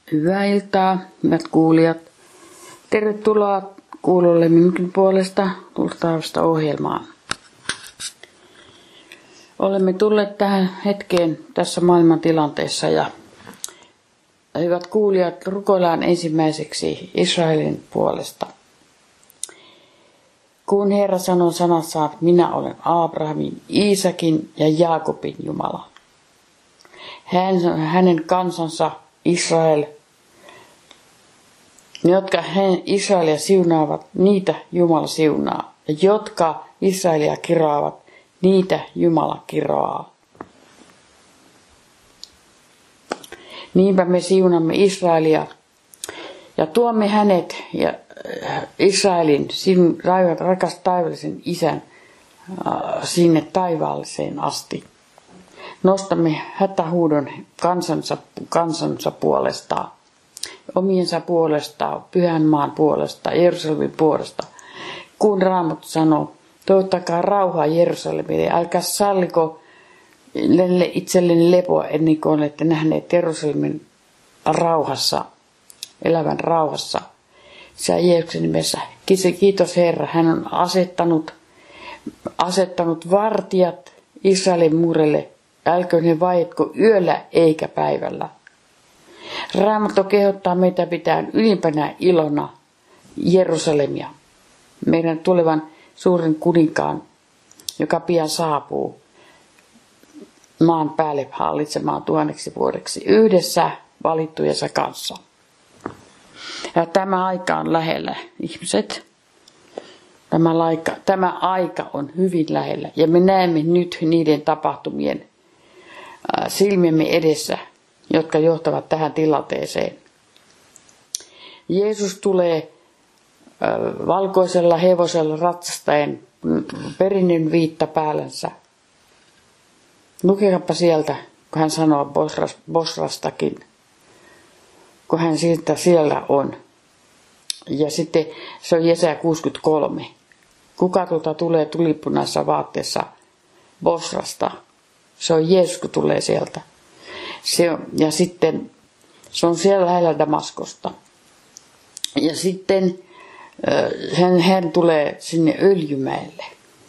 Hyvää iltaa, hyvät kuulijat. Tervetuloa kuulolle minunkin puolesta tultaavasta ohjelmaan. Olemme tulleet tähän hetkeen tässä maailman tilanteessa ja hyvät kuulijat, rukoillaan ensimmäiseksi Israelin puolesta. Kun Herra sanoo sanassaan, minä olen Abrahamin, Iisakin ja Jaakobin Jumala. Hänen kansansa Israel, ne jotka Israelia siunaavat, niitä Jumala siunaa. Ja jotka Israelia kiroavat, niitä Jumala kiroaa. Niinpä me siunamme Israelia ja tuomme hänet ja Israelin, sinun rakas taivaallisen isän, sinne taivaalliseen asti. Nostamme hätähuudon kansansa puolesta, omiensa puolesta, pyhän maan puolesta, Jerusalemin puolesta. Kun Raamattu sanoo, toivottakaa rauhaa Jerusalemille, älkää salliko itselleni lepoa ennen kuin olette nähneet Jerusalemin rauhassa, elävän rauhassa. Se Jeesuksen nimessä. Kiitos Herra, hän on asettanut vartijat Israelin muurelle. Älköön he vaietko yöllä eikä päivällä. Raamattu kehottaa meitä pitää ylimpänä ilona Jerusalemia, meidän tulevan suuren kuninkaan, joka pian saapuu maan päälle hallitsemaan 1000 vuodeksi yhdessä valittujensa kanssa. Ja tämä aika on lähellä, ihmiset. Tämä aika on hyvin lähellä ja me näemme nyt niiden tapahtumien silmiemme edessä, jotka johtavat tähän tilanteeseen. Jeesus tulee valkoisella hevosella ratsastaen perinen viitta päällänsä. Lukekapa sieltä, kun hän sanoo Bosrastakin, kun hän siitä siellä on. Ja sitten se on Jesaja 63. Kuka tulee tulipunaisessa vaatteessa Bosrasta? Se on Jeesus, kun tulee sieltä. Ja sitten se on siellä lähellä Damaskosta. Ja sitten hän tulee sinne Öljymäelle.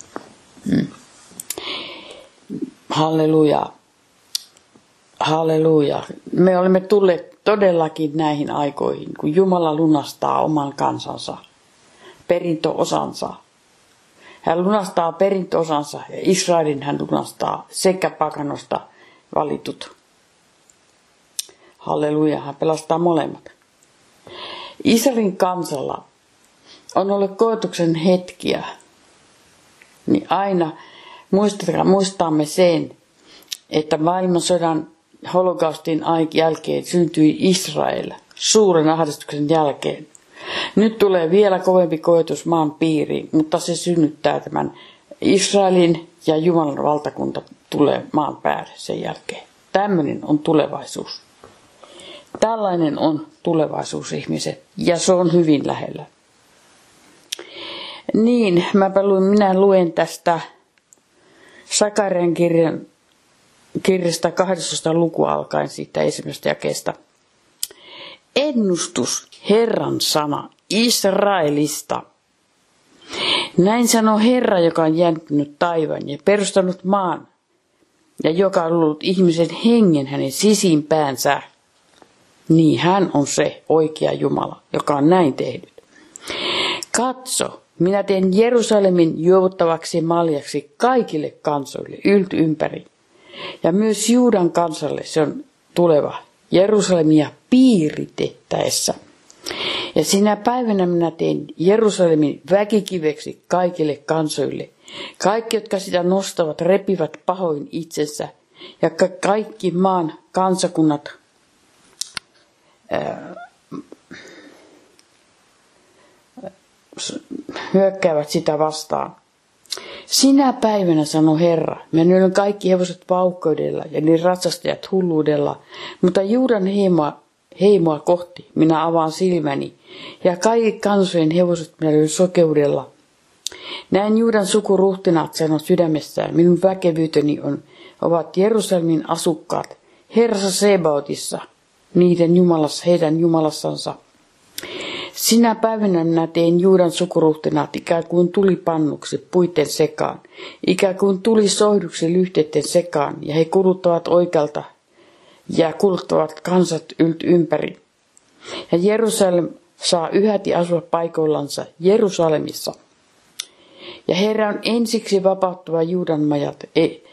Halleluja. Halleluja. Me olemme tulleet todellakin näihin aikoihin, kun Jumala lunastaa oman kansansa, perintöosansa. Hän lunastaa perintöosansa ja Israelin hän lunastaa sekä pakanosta valitut. Halleluja, hän pelastaa molemmat. Israelin kansalla on ollut koetuksen hetkiä, niin aina muistamme sen, että maailmansodan holokaustin jälkeen syntyi Israel suuren ahdistuksen jälkeen. Nyt tulee vielä kovempi koetus maan piiriin, mutta se synnyttää tämän Israelin ja Jumalan valtakunta tulee maan päälle sen jälkeen. Tämmöinen on tulevaisuus. Tällainen on tulevaisuus, ihmiset, ja se on hyvin lähellä. Niin, minä luen tästä Sakarian kirjasta 12. lukua alkaen siitä ensimmäisestä jakeesta. Ennustus, Herran sana, Israelista. Näin sanoo Herra, joka on jättänyt taivaan ja perustanut maan, ja joka on ollut ihmisen hengen hänen sisimpäänsä. Niin hän on se oikea Jumala, joka on näin tehnyt. Katso, minä teen Jerusalemin juovuttavaksi maljaksi kaikille kansoille ympäri. Ja myös Juudan kansalle se on tuleva Jerusalemia piiritettäessä. Ja sinä päivänä minä teen Jerusalemin väkikiveksi kaikille kansoille. Kaikki, jotka sitä nostavat, repivät pahoin itsensä. Ja kaikki maan kansakunnat hyökkäävät sitä vastaan. Sinä päivänä, sanoi Herra, minä lyön kaikki hevoset paukkoudella ja niin ratsastajat hulluudella, mutta Juudan heimoa kohti minä avaan silmäni, ja kaikki kansojen hevoset minä lyön sokeudella. Näin Juudan sukuruhtinaat sanoo sydämessään, minun väkevyyteni ovat Jerusalemin asukkaat, Herrassa Sebaotissa. heidän jumalassansa. Sinä päivänä minä tein Juudan sukuruhtinaat ikään kuin tulipannuksi puitten sekaan, ikään kuin tuli soihduksi lyhteiden sekaan, ja he kuluttavat oikealta ja kuluttavat kansat ympäri. Ja Jerusalem saa yhäti asua paikoillansa Jerusalemissa. Ja Herra on ensiksi vapauttava Juudan majat,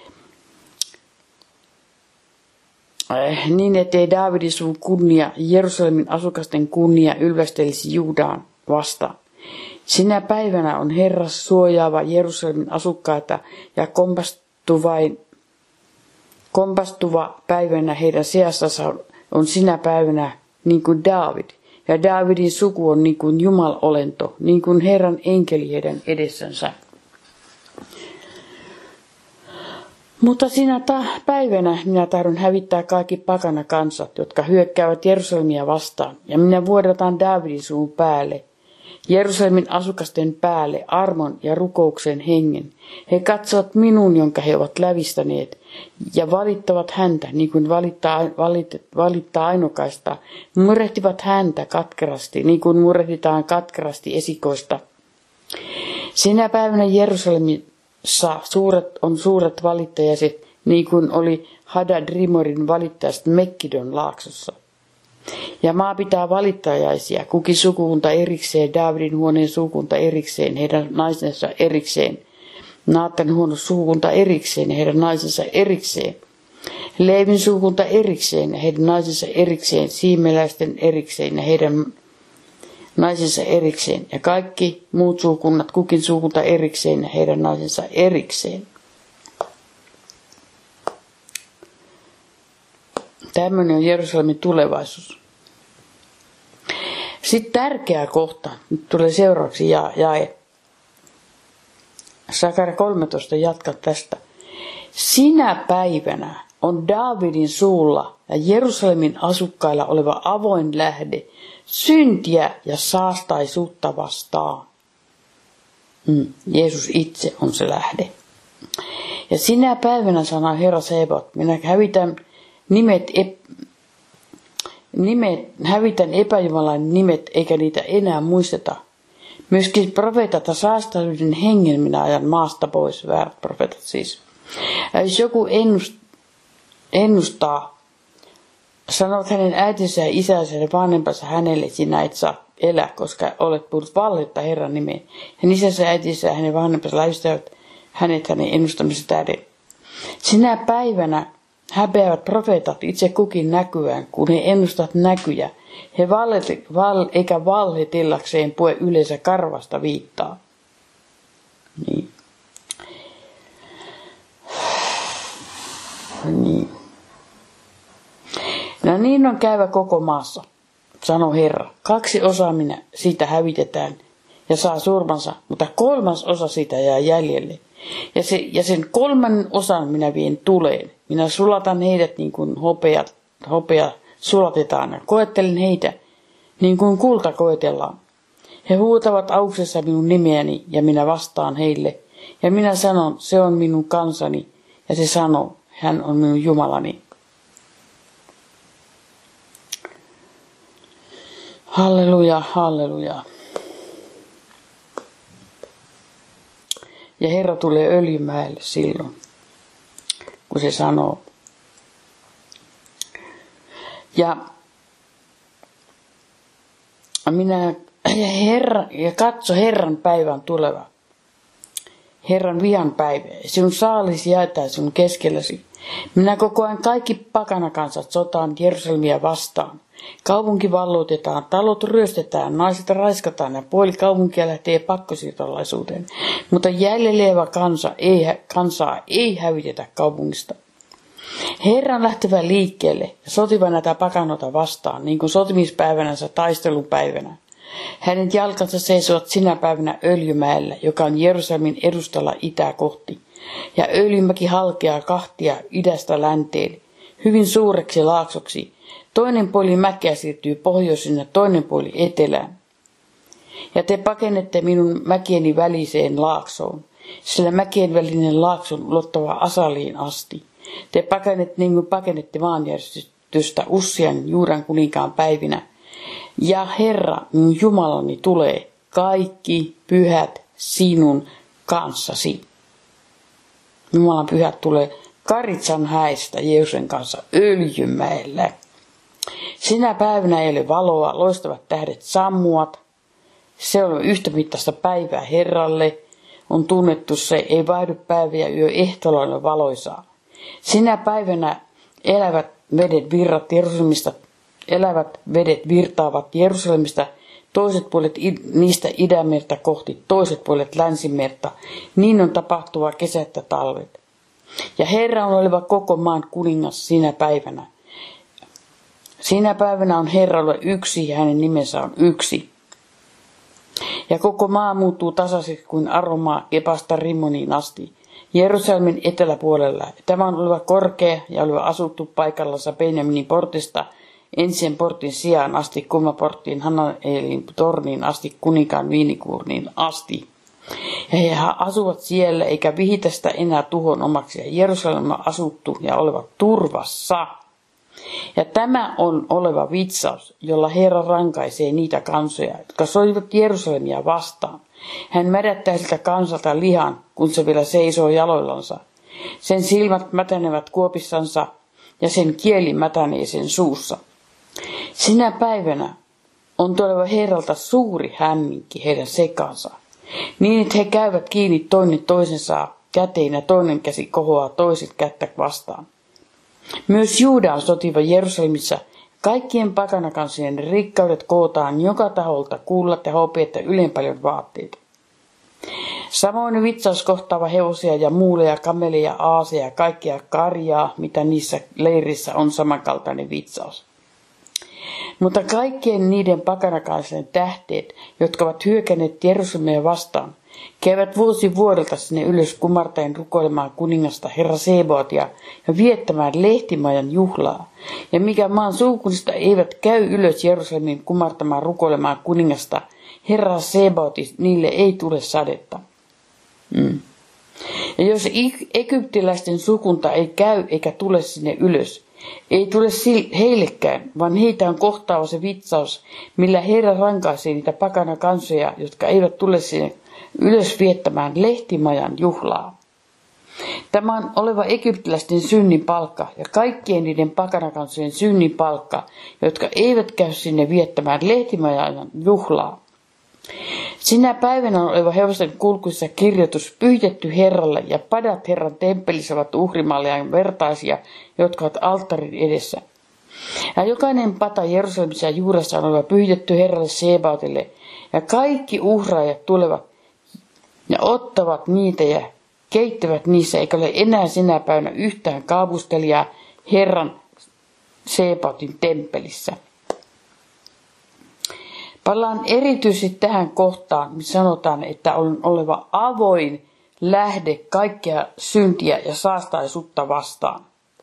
niin ettei Daavidin suvun kunnia, Jerusalemin asukasten kunnia ylvästelisi Juudaan vastaan. Sinä päivänä on Herra suojaava Jerusalemin asukkaita ja kompastuva päivänä heidän seassansa on sinä päivänä niin kuin Daavid. Ja Daavidin suku on niin kuin Jumalolento, niin kuin Herran enkeli heidän edessänsä. Mutta sinä päivänä minä tahdon hävittää kaikki pakana kansat, jotka hyökkäävät Jerusalemia vastaan, ja minä vuodataan Daavidin suun päälle, Jerusalemin asukasten päälle, armon ja rukouksen hengen. He katsovat minun, jonka he ovat lävistäneet, ja valittavat häntä, niin kuin valittaa ainokaista, murehtivat häntä katkerasti, niin kuin murehditaan katkerasti esikoista. Sinä päivänä Jerusalemissa on suuret valittajaiset, niin kuin oli Hadad-Rimorin valittajat Mekkidon laaksossa. Ja maa pitää valittajaisia, kukin sukukunta erikseen, Daavidin huoneen sukukunta erikseen, heidän naisensa erikseen, Naatan huoneen sukukunta erikseen, heidän naisensa erikseen, Leevin sukukunta erikseen, heidän naisensa erikseen, siimeläisten erikseen ja heidän naisensa erikseen, ja kaikki muut sukunnat, kukin sukukunta erikseen ja heidän naisensa erikseen. Tämmöinen on Jerusalemin tulevaisuus. Sitten tärkeä kohta, nyt tulee seuraavaksi jae. Sakaria 13 jatka tästä. Sinä päivänä on Daavidin suulla ja Jerusalemin asukkailla oleva avoin lähde syntiä ja saastaisuutta vastaan. Jeesus itse on se lähde. Ja sinä päivänä sanoo Herra Sebaot, minä hävitän epäjumalainen nimet, eikä niitä enää muisteta. Myöskin profeetat ja saastaisuuden hengen minä ajan maasta pois, väärät profeetat siis. Ja jos joku ennustaa, sanovat hänen äitinsä ja isänsä ja vanhempansa hänelle, sinä et saa elää, koska olet puhunut valhetta Herran nimeen. Ja isänsä ja äitinsä ja hänen vanhempansa läistävät hänet hänen ennustamisen tähden. Sinä päivänä häpeävät profeetat itse kukin näkyään, kun he ennustavat näkyjä. He eikä valhetillakseen puhe yleensä karvasta viittaa. Niin. No niin on käyvä koko maassa, sanoo Herra. 2 osaa minä siitä hävitetään ja saa surmansa, mutta 3/3 siitä jää jäljelle. Ja sen 3/3 minä vien tuleen. Minä sulatan heidät niin kuin hopea sulatetaan ja koettelen heitä niin kuin kulta koetellaan. He huutavat auksessa minun nimeäni ja minä vastaan heille. Ja minä sanon, se on minun kansani, ja se sanoo, hän on minun Jumalani. Halleluja, halleluja. Ja Herra tulee Öljymäelle silloin, kun se sanoo. Ja katso Herran päivän tuleva. Herran vihan päivä. Sinun saalisi jaetaan sinun keskelläsi. Minä kokoan kaikki pakanakansat sotaan Jerusalemia vastaan. Kaupunki valloitetaan, talot ryöstetään, naiset raiskataan ja puoli kaupunkia lähtee pakkosiirtolaisuuteen. Mutta jäljellä jäävä kansaa ei hävitetä kaupungista. Herran lähtevä liikkeelle ja sotiva näitä pakanoita vastaan, niin kuin sotimispäivänänsä taistelupäivänä. Hänen jalkansa seisovat sinä päivänä Öljymäellä, joka on Jerusalemin edustalla itää kohti. Ja Öljymäki halkeaa kahtia idästä länteen, hyvin suureksi laaksoksi. Toinen puoli mäkeä siirtyy pohjoisin ja toinen puoli etelään. Ja te pakennette minun mäkieni väliseen laaksoon, sillä mäkien välinen laakso on ulottava Asaliin asti. Te pakennette niin kuin pakennette pyhitetystä Ussian Juudan kuninkaan päivinä. Ja Herra, minun Jumalani, tulee kaikki pyhät sinun kanssasi. Jumalan pyhät tulee Karitsan häistä Jeesuksen kanssa Öljymäelle. Sinä päivänä ei ole valoa, loistavat tähdet sammuat. Se on yhtä mittaista päivää Herralle. On tunnettu se, ei vaihdu päivä ja yö ehtoolla valoisaa. Sinä päivänä elävät vedet virtaavat Jerusalemista, toiset puolet niistä idänmerta kohti, toiset puolet länsimerta. Niin on tapahtuva kesät ja talvet. Ja Herra on oleva koko maan kuningas sinä päivänä. Sinä päivänä on Herralle yksi ja hänen nimensä on yksi. Ja koko maa muuttuu tasaiseksi kuin Aromaa Gebasta Rimmoniin asti, Jerusalemin eteläpuolella. Tämä on oleva korkea ja oleva asuttu paikallansa Benjaminin portista ensin portin sijaan asti, kulmaporttiin Hanaelin torniin asti, kuninkaan viinikuurniin asti. Ja he asuvat siellä, eikä vihitä sitä enää tuhon omaksi, ja Jerusalem on asuttu ja oleva turvassa. Ja tämä on oleva vitsaus, jolla Herra rankaisee niitä kansoja, jotka soivat Jerusalemia vastaan. Hän mädättää siltä kansalta lihan, kun se vielä seisoo jaloillansa. Sen silmät mätänevät kuopissansa ja sen kieli mätänee sen suussa. Sinä päivänä on tuleva Herralta suuri hämminki heidän sekansa, niin että he käyvät kiinni toinen toisensa käteen ja toinen käsi kohoaa toiset kättä vastaan. Myös Juuda on sotiva Jerusalemissa. Kaikkien pakanakansojen rikkaudet kootaan joka taholta, kullat ja hopeat ja ylenpaljon vaatteita. Samoin vitsaus kohtaava hevosia ja muuleja, kamelia, aaseja ja kaikkea karjaa, mitä niissä leirissä on samankaltainen vitsaus. Mutta kaikkien niiden pakanakansojen tähteet, jotka ovat hyökänneet Jerusalemia vastaan, käyvät vuosi vuodelta sinne ylös kumartaen rukoilemaan kuningasta Herra Sebaotia ja viettämään lehtimajan juhlaa. Ja mikä maan suukunnista eivät käy ylös Jerusalemin kumartamaan rukoilemaan kuningasta Herra Sebaoti, niille ei tule sadetta. Ja jos egyptiläisten sukunta ei käy eikä tule sinne ylös, ei tule heillekään, vaan heitä on kohtaava se vitsaus, millä Herra rankaisee niitä pakana kansoja, jotka eivät tule sinne ylös viettämään lehtimajan juhlaa. Tämä on oleva egyptiläisten synnin palkka ja kaikkien niiden pakanakansojen synnin palkka, jotka eivät käy sinne viettämään lehtimajan juhlaa. Sinä päivänä on oleva hevosten kulkuissa kirjoitus pyhitetty Herralle ja padat Herran temppelissä ovat uhrimalleja vertaisia, jotka ovat alttarin edessä. Ja jokainen pata Jerusalemissa ja Juudassa on oleva pyhitetty Herralle Sebaotille ja kaikki uhraajat tulevat ja ottavat niitä ja keittävät niissä, eikä ole enää sinä päivänä yhtään kaavustelijaa Herran Sebaotin temppelissä. Palaan erityisesti tähän kohtaan, missä sanotaan, että on oleva avoin lähde kaikkea syntiä ja saastaisuutta vastaan.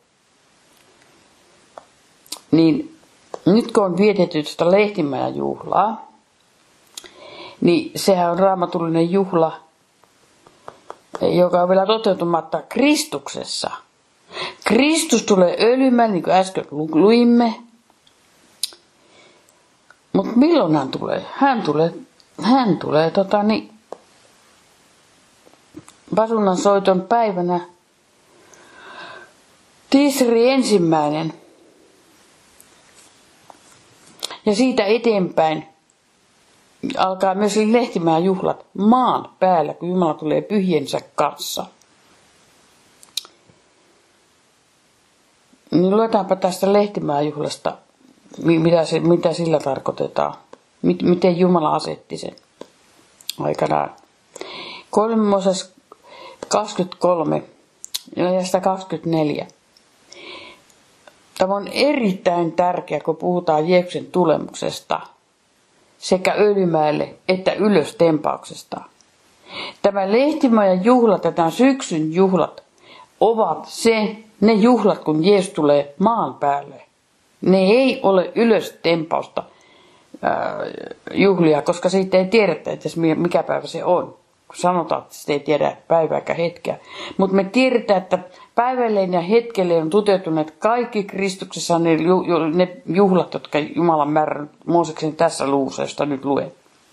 Niin nyt kun on vietetty sitä lehtimäen juhlaa, niin sehän on raamatullinen juhla, joka on vielä toteutumatta Kristuksessa. Kristus tulee öljymään, niin kuin äsken luimme. Mutta milloin hän tulee? Hän tulee pasunan soiton päivänä Tisri 1. Ja siitä eteenpäin alkaa myös lehtimäen juhlat maan päällä, kun Jumala tulee pyhiensä kanssa. Niin luetaanpa tästä lehtimäen juhlasta, mitä sillä tarkoitetaan. Miten Jumala asetti sen aikanaan. 3 Mooses 23 ja 124. Tämä on erittäin tärkeä, kun puhutaan Jeesuksen tulemuksesta sekä öljymäelle että ylöstempauksesta. Tämä lehtimäen juhlat ja tämän syksyn juhlat ovat ne juhlat, kun Jeesus tulee maan päälle. Ne ei ole ylöstempausta juhlia, koska siitä ei tiedetä, että mikä päivä se on. sanotaan, että sitä ei tiedä päivääkään hetkeä. Mutta me tiedetään, että päivälleen ja hetkelle on toteutuneet kaikki Kristuksessa ne juhlat, jotka Jumala on määrännyt Mooseksen tässä luvussa, josta nyt luen.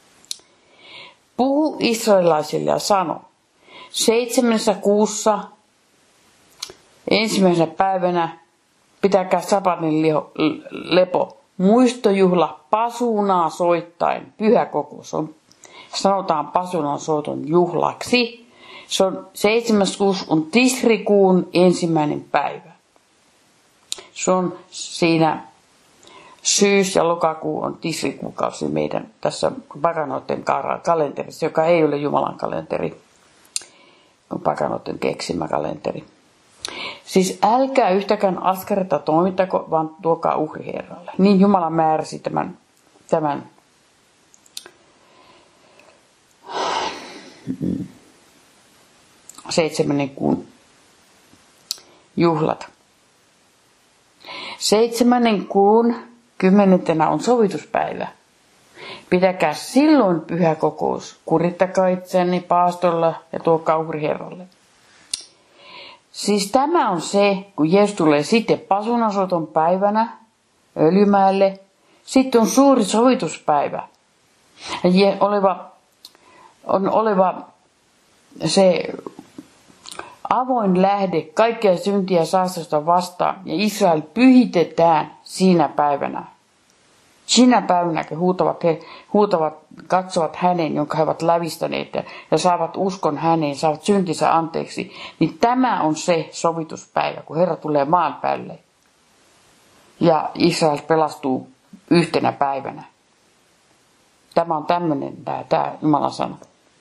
Puhu israelilaisille ja sano, 7. kuussa ensimmäisenä päivänä pitäkää sabatin lepo. Muistojuhla pasunaa soittain, pyhä kokous on, sanotaan pasunan soiton juhlaksi. Se on 7. kuussa on Tisrikuun 1. päivä. Se on siinä syys- ja lokakuu on Tisrikuukausi meidän tässä pakanoiden kalenterissa, joka ei ole Jumalan kalenteri, on pakanoiden keksimä kalenteri. Siis älkää yhtäkään askaretta toimittako, vaan tuokaa uhri Herralle. Niin Jumala määräsi tämän 7. kuun juhlat. 7. kuun 10. on sovituspäivä. Pitäkää silloin pyhä kokous. Kurittakaa itseänne paastolla ja tuokaa uhri Herralle. Siis tämä on se, kun Jeesus tulee sitten pasunasoiton päivänä Öljymäelle. Sitten on suuri sovituspäivä. On oleva se avoin lähde kaikkia syntiä ja saastusta vastaan. Ja Israel pyhitetään siinä päivänä. Siinä päivänä, kun huutavat, katsovat hänen, jonka he ovat lävistäneet ja saavat uskon häneen, saavat syntinsä anteeksi, niin tämä on se sovituspäivä, kun Herra tulee maan päälle. Ja Israel pelastuu yhtenä päivänä. Tämä on tämmöinen tämä Jumalan sana.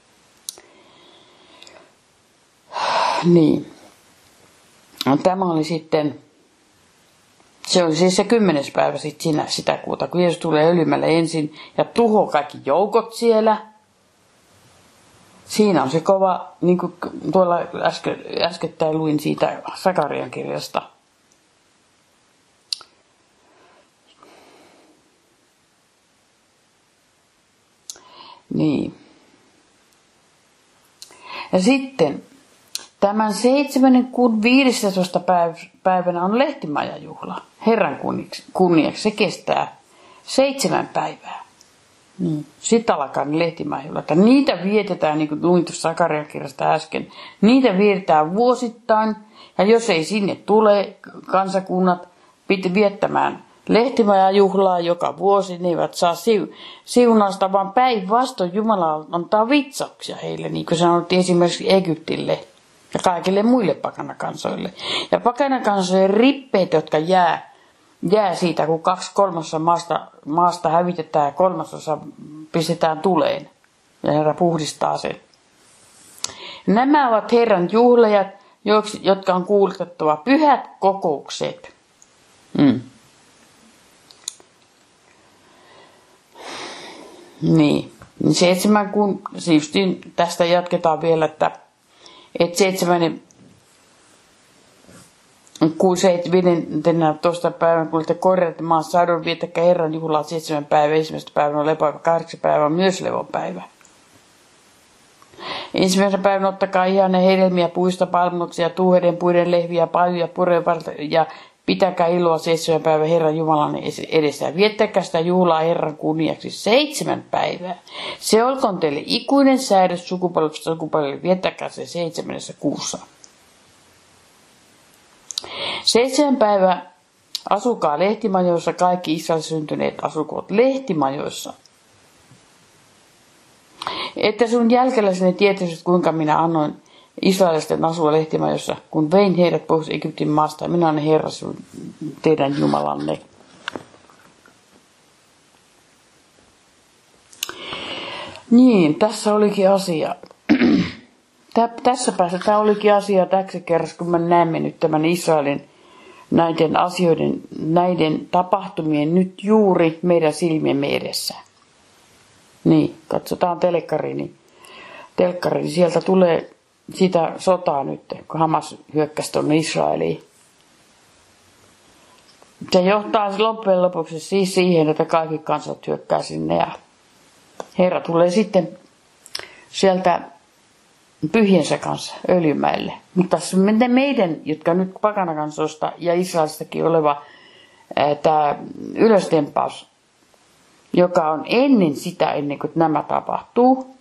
Niin. No, tämä oli sitten, se oli siis se 10. päivä sitten sitä kuuta, kun Jeesus tulee Öljymäelle ensin ja tuhoaa kaikki joukot siellä. Siinä on se kova, niin kuin tuolla äskettäin luin siitä Sakarian kirjasta. Niin. Ja sitten tämän 7. kuun 15. päivänä on lehtimajajuhla Herran kunniaksi. Se kestää 7 päivää. Sitten alkaa ne lehtimajajuhlat. Niitä vietetään, niin kuin luin tuossa Sakarian kirjasta äsken, niitä vietetään vuosittain. Ja jos ei sinne tule kansakunnat viettämään lehtimajajuhlaa joka vuosi, ne eivät saa siunausta, vaan päinvastoin Jumala antaa vitsauksia heille, niin kuin sanottiin esimerkiksi Egyptille ja kaikille muille pakanakansoille. Ja pakanakansojen rippeet, jotka jää siitä, kun 2/3 maasta hävitetään ja 3/3 pistetään tuleen. Ja Herra puhdistaa sen. Nämä ovat Herran juhlajat, jotka on kuulutettava pyhät kokoukset. Niin. 7. kuun, siis tästä jatketaan vielä, että 7. kuun 15. päivän, kun olette korjaatte maan sadon, viettäkää Herran juhlaa 7. päivä, 1. päivä on lepopäivä, 8. päivä on myös levopäivä. 1. päivänä ottakaa ihane hedelmiä, puista, palmuksia, tuuheiden, puiden, lehviä, pajuja, pureja ja pitäkää iloa 7. päivä Herran Jumalan edessä. Viettäkää sitä juhlaa Herran kunniaksi 7 päivää. Se olkoon teille ikuinen säädös sukupolvesta sukupolvelle. Viettäkää se 7. kuussa. 7 päivä asukaa lehtimajoissa. Kaikki Israelin syntyneet asukoot lehtimajoissa. Että sun jälkeläisenne tietäisit, kuinka minä annoin israelisten asua lehtimajoissa, kun vein heidät pois Egyptin maasta, ja minä olen Herra teidän Jumalanne. Niin, tässä olikin asia. Tässä päässä tämä olikin asia täksi kerrassa, kun me näemme nyt tämän Israelin näiden asioiden, näiden tapahtumien nyt juuri meidän silmiemme edessä. Niin, katsotaan telkkari, niin sieltä tulee sitä sotaa nyt, kun Hamas hyökkäsi tuonne Israeliin. Se johtaa loppujen lopuksi siis siihen, että kaikki kansat hyökkää sinne ja Herra tulee sitten sieltä pyhiensä kanssa Öljymäelle. Mutta meidän, jotka nyt pakanakansoista ja Israelistakin oleva tämä ylöstempaus, joka on ennen kuin nämä tapahtuu,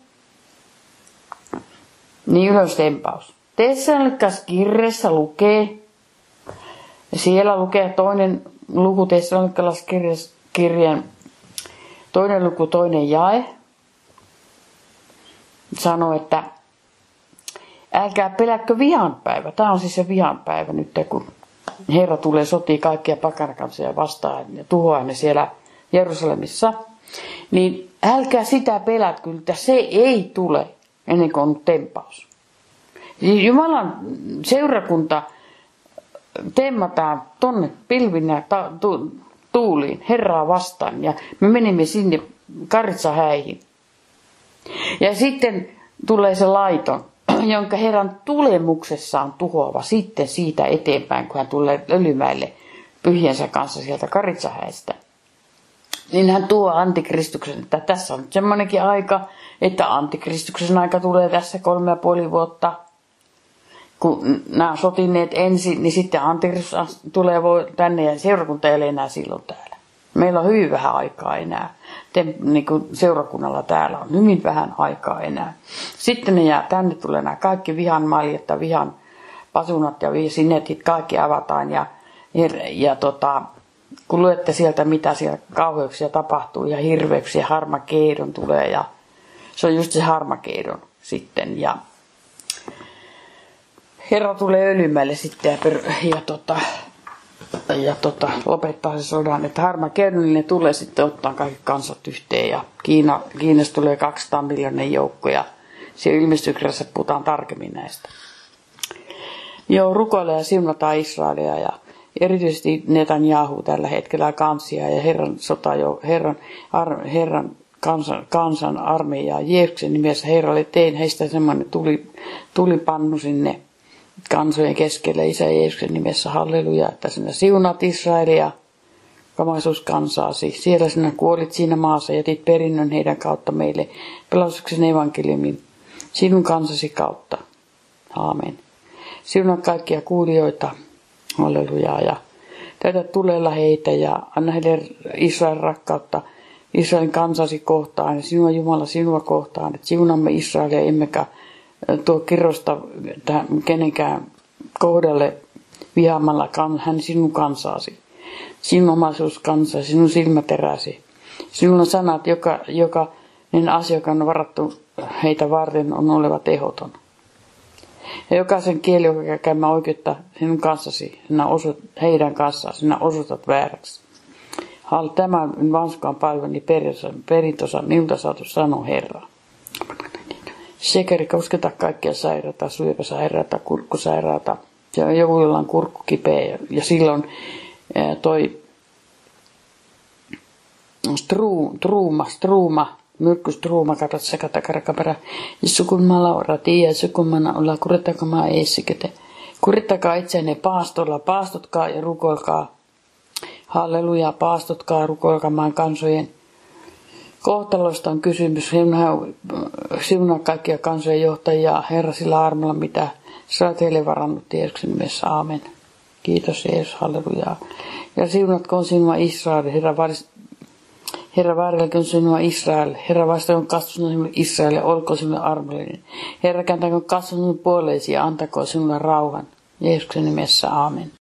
niin ylöstempaus. Tessalonikalaiskirjeessä lukee, ja siellä lukee toinen luku Tessalonikalaiskirjan, toinen luku, toinen jae, sanoo, että älkää pelätkö vihanpäivä. Tämä on siis se vihanpäivä nyt, kun Herra tulee sotii kaikkia pakanakansoja vastaan ja tuhoaa ne siellä Jerusalemissa. Niin älkää sitä pelätkö, että se ei tule ennen kuin on tempaus. Jumalan seurakunta temmataan tonne pilvinä tuuliin Herraa vastaan ja me menimme sinne Karitsahäihin. Ja sitten tulee se laiton, jonka Herran tulemuksessa on tuhoava sitten siitä eteenpäin, kun hän tulee Öljymäelle pyhiensä kanssa sieltä Karitsahäistä. Niin hän tuo antikristuksen, että tässä on nyt semmoinenkin aika, että antikristuksen aika tulee tässä 3,5 vuotta. Kun nämä on sotineet ensin, niin sitten antikristus tulee tänne ja seurakunta ei ole enää silloin täällä. Meillä on hyvin vähän aikaa enää. Niin kuin seurakunnalla täällä on hyvin vähän aikaa enää. Sitten ne jää, tänne tulee nämä kaikki vihan maljat ja vihan pasunat ja sinetit, kaikki avataan. Ja kun luette sieltä, mitä siellä kauheuksia tapahtuu ja hirveyksiä, Harmageddon tulee ja se on just se Harmageddon sitten. Ja Herra tulee Öljymäelle sitten ja lopettaa se sodan, että Harmageddonille tulee sitten ottaa kaikki kansat yhteen ja Kiinasta tulee 200 miljoonan joukko ja siellä ilmestyksessä puhutaan tarkemmin näistä. Joo, rukoile ja siunataan Israelia ja erityisesti Netanyahu tällä hetkellä kansia ja Herran kansan armeijaa Jeesuksen nimessä Herralle tein heistä semmoinen tulipannu sinne kansojen keskelle Isä Jeesuksen nimessä, halleluja, että sinä siunat Israelia, kamaisuuskansaasi. Siellä sinä kuolit siinä maassa, jätit perinnön heidän kautta meille, pelastuksen evankeliumin, sinun kansasi kautta. Aamen. Siunaa kaikkia kuulijoita, halleluja, ja täytä tulella heitä ja anna heille Israelin rakkautta Israelin kansasi kohtaan ja sinua Jumala sinua kohtaan, että siunamme Israelia emmekä tuo kirrosta kenenkään kohdalle vihaamalla hän sinun kansaasi, sinun omaisuuskansa, sinun silmäteräsi. Sinun sanat, jokainen asia, joka on varattu heitä varten, on oleva tehoton. Ja jokaisen kieli, joka käymään oikeutta sinun kanssasi, heidän kanssaan, sinä osoitat vääräksi. Tämä on vanskaan palveni perintössä, minulta saatu sanoa Herra. Sekeri kosketa kaikkia sairaata, syöpäsairaata, kurkkusairaata. Se on joku, jolla on kurkku kipeä. Ja silloin toi struuma, myrkkystruuma, katsot sekata karakaperä. Sukun malaurati ja sukumana olla kurittakaa eessikete. Kurittakaa itseänne paastolla, paastotkaa ja rukoilkaa. Halleluja, paastotkaa, rukoilkaa maan kansojen. Kohtalosta on kysymys. Siunaa kaikkia kansojen johtajia, Herra, sillä armolla, mitä sä olet heille varannut Jeesuksen nimessä. Aamen. Kiitos Jeesus, halleluja. Ja siunatkoon sinua Israel, Herra varjelkoon sinua Israel, Herra vastakoon kasvunut sinulle Israel, olkoon sinulle armollinen. Herra kääntäköön kasvunut puoleesi ja antakoon sinulle rauhan. Jeesuksen nimessä, aamen.